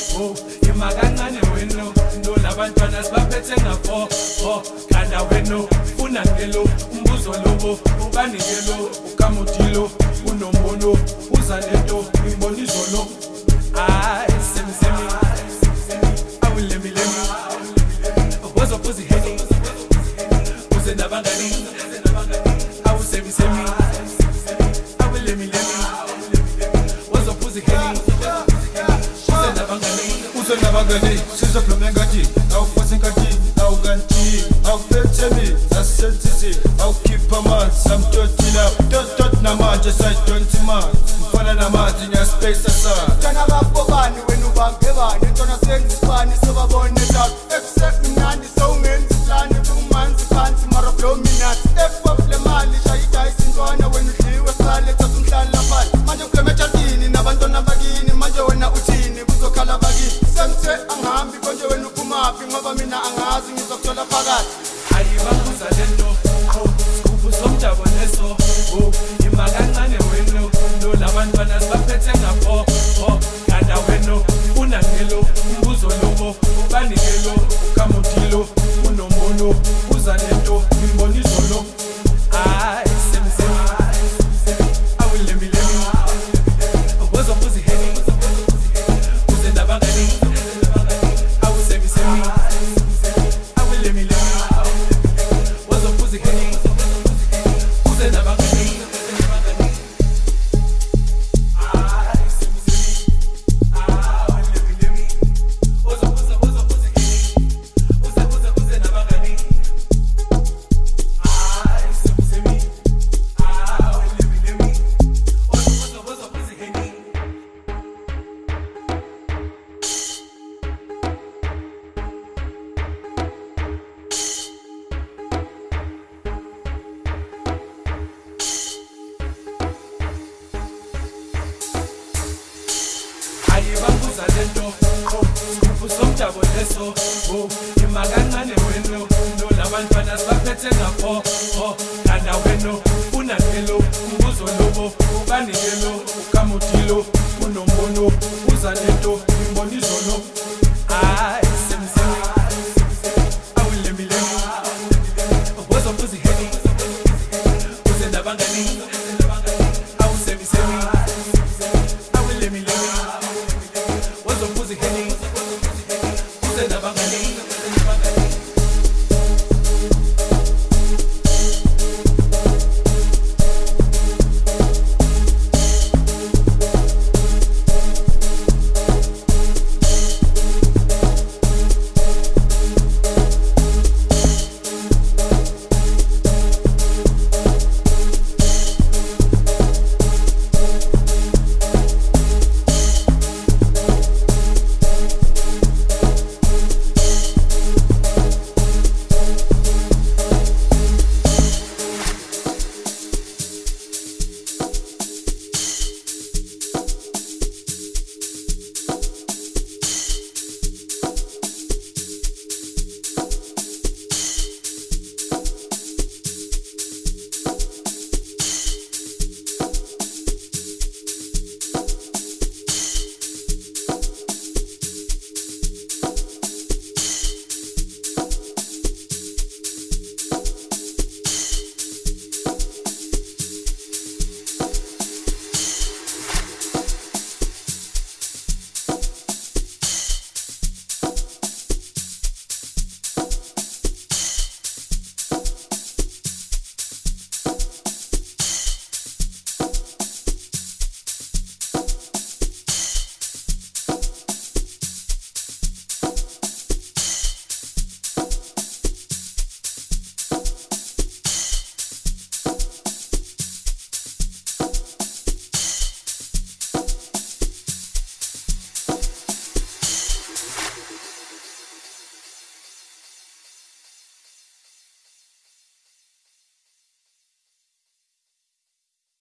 oh ima kancane wena no labantwana sibaphethe ngapho oh kana wena ufuna ngelo umbuzo lobo ubanikelo ukamotilo unombono uza lento imboniso lo semi I will let me what's up pussy heady uze nabangani I will semi I will let me what's up pussy heady uze nabangani sizophuma ngathi awuphose ngathi awukanti awuphethe zasensisi awukhipha amanzi samtotila tot namanje sayidonti man mfana namanzi nya space asana kana babobani wena ubambe bani ntona sengizifani sobabone lapha ekusekunnandi sowungenzi plani kumanzi phansi mara dominant epople mali shayida isintwana wena udliwe sale thatha umhlala phansi manje uklemetshatini nabantwana bakini manje wena uthini kuzokhala bakini semthe angihambi konje wena uphumaphi ngoba mina angazi ngizokuthola phakathi ayibabuza lento sikuphu somjabo leso ima kancane wena no labantwana sibaphethe ngapho kana wena ufuna ngelo umbuzo lobo ubanikelo ukamotilo unombono uza lento imboniso lo semi I will let me what's up pussy heady uze nabangani I will semi I will let me what's up pussy heady uze nabangani ayibabuza lento sikuphu somjabo leso ima kancane wena no labantwana sibaphethe ngapho kana wena ufuna ngelo umbuzo lobo ubanikelo